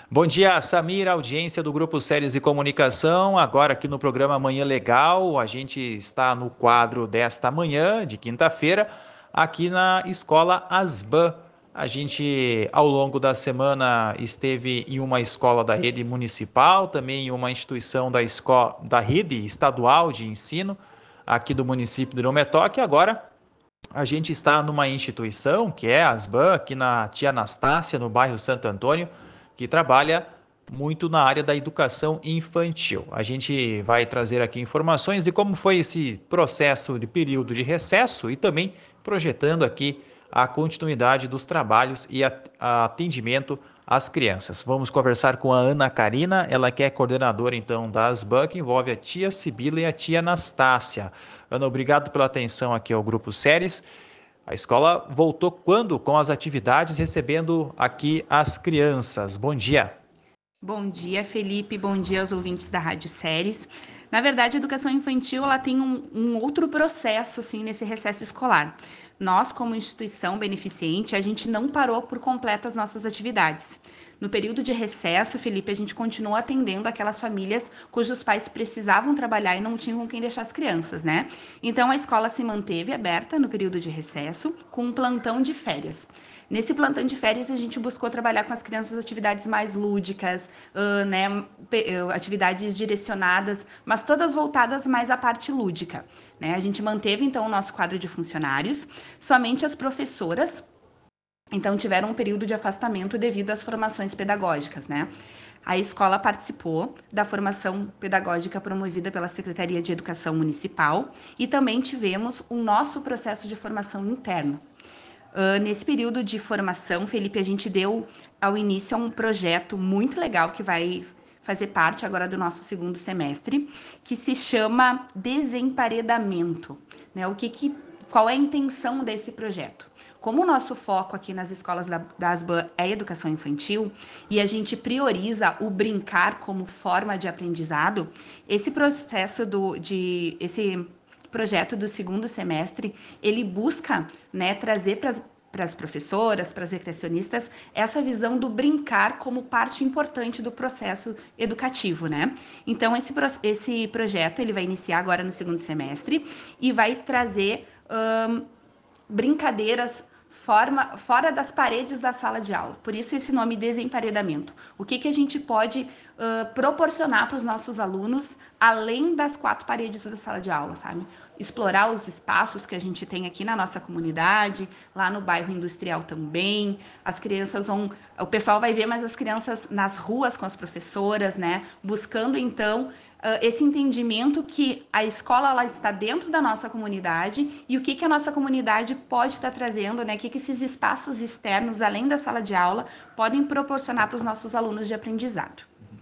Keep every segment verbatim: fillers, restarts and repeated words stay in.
Bom dia, Samir, audiência do Grupo Séries e Comunicação. Agora aqui no programa Manhã Legal, a gente está no quadro desta manhã, de quinta-feira, aqui na Escola Asban. A gente, ao longo da semana, esteve em uma escola da rede municipal, também em uma instituição da, escola, da rede estadual de ensino, aqui do município de Irometoque. Agora a gente está numa instituição, que é a Asban, aqui na Tia Anastácia, no bairro Santo Antônio, que trabalha muito na área da educação infantil. A gente vai trazer aqui informações de como foi esse processo de período de recesso e também projetando aqui a continuidade dos trabalhos e atendimento às crianças. Vamos conversar com a Ana Karina, ela que é coordenadora então da Asban, que envolve a tia Sibila e a tia Anastácia. Ana, obrigado pela atenção aqui ao Grupo Séries. A escola voltou quando com as atividades, recebendo aqui as crianças. Bom dia. Bom dia, Felipe. Bom dia aos ouvintes da Rádio Séries. Na verdade, a educação infantil ela tem um, um outro processo assim, nesse recesso escolar. Nós, como instituição beneficente, a gente não parou por completo as nossas atividades. No período de recesso, Felipe, a gente continuou atendendo aquelas famílias cujos pais precisavam trabalhar e não tinham com quem deixar as crianças, né? Então, a escola se manteve aberta no período de recesso, com um plantão de férias. Nesse plantão de férias, a gente buscou trabalhar com as crianças atividades mais lúdicas, uh, né, uh, atividades direcionadas, mas todas voltadas mais à parte lúdica. Né? A gente manteve, então, o nosso quadro de funcionários, somente as professoras, então, tiveram um período de afastamento devido às formações pedagógicas, né? A escola participou da formação pedagógica promovida pela Secretaria de Educação Municipal e também tivemos o nosso processo de formação interno. Uh, nesse período de formação, Felipe, a gente deu ao início a um projeto muito legal que vai fazer parte agora do nosso segundo semestre, que se chama Desemparedamento. Né? O que que, qual é a intenção desse projeto? Como o nosso foco aqui nas escolas da, da Asban é educação infantil e a gente prioriza o brincar como forma de aprendizado, esse processo do, de esse projeto do segundo semestre, ele busca, né, trazer para para as professoras, para as recreacionistas, essa visão do brincar como parte importante do processo educativo, né? Então, esse, esse projeto, ele vai iniciar agora no segundo semestre e vai trazer hum, brincadeiras forma, fora das paredes da sala de aula. Por isso esse nome desemparedamento. O que, que a gente pode uh, proporcionar para os nossos alunos além das quatro paredes da sala de aula, sabe? Explorar os espaços que a gente tem aqui na nossa comunidade, lá no bairro industrial também. As crianças vão... O pessoal vai ver mais as crianças nas ruas com as professoras, né? Buscando, então, Uh, esse entendimento que a escola ela está dentro da nossa comunidade e o que, que a nossa comunidade pode estar trazendo, né? O que, que esses espaços externos, além da sala de aula, podem proporcionar para os nossos alunos de aprendizado.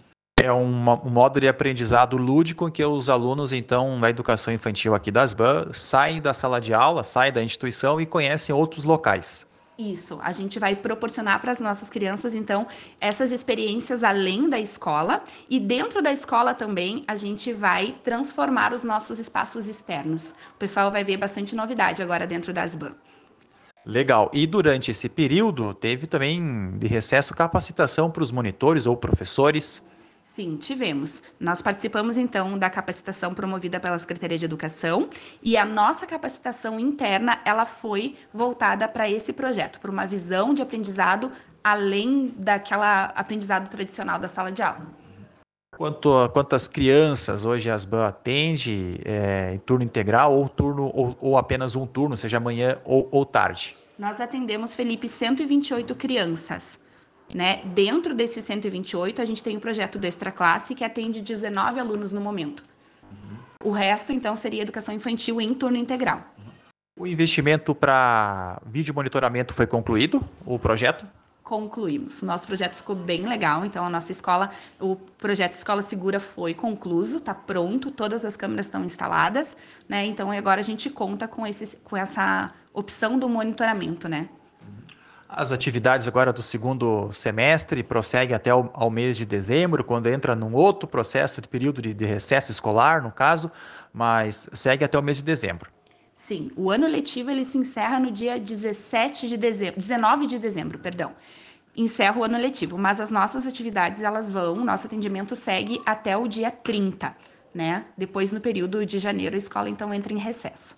É um, um modo de aprendizado lúdico em que os alunos, então, da educação infantil aqui da Asban, saem da sala de aula, saem da instituição e conhecem outros locais. Isso, a gente vai proporcionar para as nossas crianças, então, essas experiências além da escola e dentro da escola também a gente vai transformar os nossos espaços externos. O pessoal vai ver bastante novidade agora dentro da Asban. Legal. E durante esse período, teve também de recesso capacitação para os monitores ou professores? Sim, tivemos. Nós participamos, então, da capacitação promovida pela Secretaria de Educação e a nossa capacitação interna, ela foi voltada para esse projeto, para uma visão de aprendizado além daquela aprendizado tradicional da sala de aula. Quanto a, quantas crianças hoje a Asban atende é, em turno integral ou turno ou, ou apenas um turno, seja manhã ou, ou tarde? Nós atendemos, Felipe, cento e vinte e oito crianças. Né? Dentro desses cento e vinte e oito, a gente tem o projeto do Extra Classe, que atende dezenove alunos no momento. Uhum. O resto, então, seria educação infantil em turno integral. O investimento para vídeo monitoramento foi concluído, o projeto? Concluímos. Nosso projeto ficou bem legal, então a nossa escola, o projeto Escola Segura foi concluído, está pronto, todas as câmeras estão instaladas, né? Então agora a gente conta com, esse, com essa opção do monitoramento, né? As atividades agora do segundo semestre prosseguem até ao, ao mês de dezembro, quando entra num outro processo de período de, de recesso escolar, no caso, mas segue até o mês de dezembro. Sim, o ano letivo ele se encerra no dia dezessete de dezembro, dezenove de dezembro, perdão. encerra o ano letivo, mas as nossas atividades, elas vão, o nosso atendimento segue até o dia trinta, né? Depois, no período de janeiro, a escola, então, entra em recesso.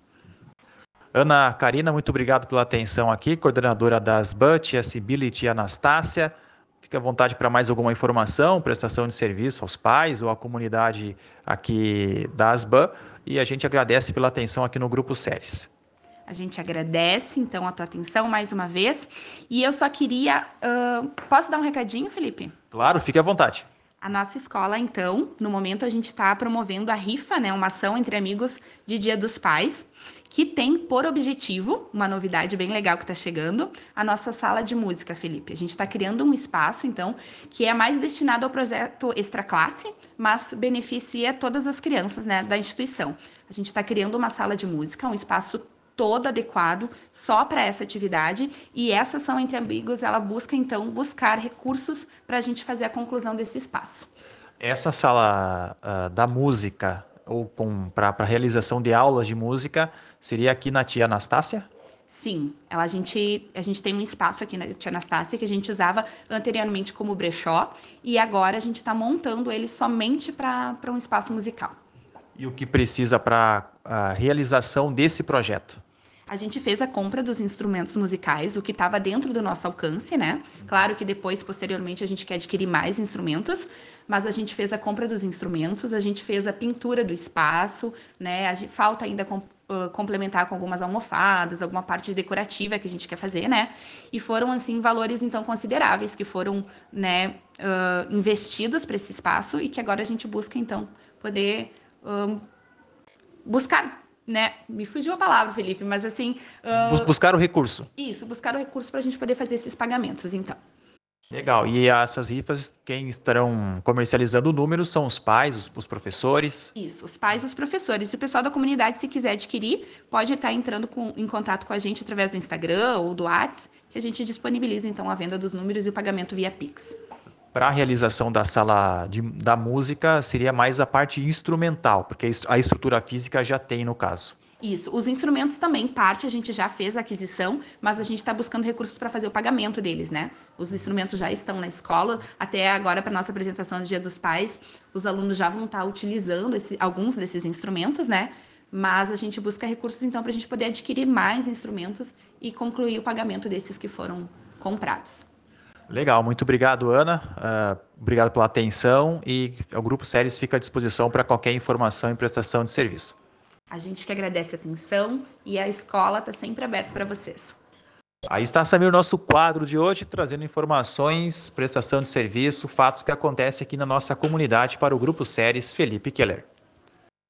Ana Karina, muito obrigado pela atenção aqui, coordenadora das B U T, a Sibila e a Anastácia. Fique à vontade para mais alguma informação, prestação de serviço aos pais ou à comunidade aqui da ASBAN, e a gente agradece pela atenção aqui no Grupo Séries. A gente agradece, então, a tua atenção mais uma vez. E eu só queria... Uh, posso dar um recadinho, Felipe? Claro, fique à vontade. A nossa escola, então, no momento a gente está promovendo a rifa, né, uma ação entre amigos de Dia dos Pais, que tem por objetivo, uma novidade bem legal que está chegando, a nossa sala de música, Felipe. A gente está criando um espaço, então, que é mais destinado ao projeto Extra Classe, mas beneficia todas as crianças, né, da instituição. A gente está criando uma sala de música, um espaço todo adequado só para essa atividade, e essa ação entre amigos, ela busca, então, buscar recursos para a gente fazer a conclusão desse espaço. Essa sala uh, da música, ou para a realização de aulas de música, seria aqui na Tia Anastácia? Sim, ela, a, gente, a gente tem um espaço aqui na Tia Anastácia que a gente usava anteriormente como brechó, e agora a gente está montando ele somente para um espaço musical. E o que precisa para a realização desse projeto? A gente fez a compra dos instrumentos musicais, o que estava dentro do nosso alcance, né? Claro que depois, posteriormente, a gente quer adquirir mais instrumentos, mas a gente fez a compra dos instrumentos, a gente fez a pintura do espaço, né? A gente, falta ainda com, uh, complementar com algumas almofadas, alguma parte decorativa que a gente quer fazer, né? E foram, assim, valores, então, consideráveis que foram, né, uh, investidos para esse espaço e que agora a gente busca, então, poder uh, buscar... Né? Me fugiu a palavra, Felipe, mas assim... Uh... Buscar o recurso. Isso, buscar o recurso para a gente poder fazer esses pagamentos, então. Legal. E essas rifas, quem estarão comercializando o número são os pais, os, os professores? Isso, os pais e os professores. E o pessoal da comunidade, se quiser adquirir, pode estar entrando com, em contato com a gente através do Instagram ou do WhatsApp, que a gente disponibiliza, então, a venda dos números e o pagamento via Pix. Para a realização da sala de, da música, seria mais a parte instrumental, porque a estrutura física já tem no caso. Isso. Os instrumentos também, parte a gente já fez a aquisição, mas a gente está buscando recursos para fazer o pagamento deles, né? Os instrumentos já estão na escola, até agora para nossa apresentação do Dia dos Pais, os alunos já vão estar utilizando esse, alguns desses instrumentos, né? Mas a gente busca recursos, então, para a gente poder adquirir mais instrumentos e concluir o pagamento desses que foram comprados. Legal, muito obrigado, Ana. Uh, obrigado pela atenção e o Grupo Séries fica à disposição para qualquer informação e prestação de serviço. A gente que agradece a atenção e a escola está sempre aberta para vocês. Aí está, Samir, o nosso quadro de hoje, trazendo informações, prestação de serviço, fatos que acontecem aqui na nossa comunidade para o Grupo Séries Felipe Keller.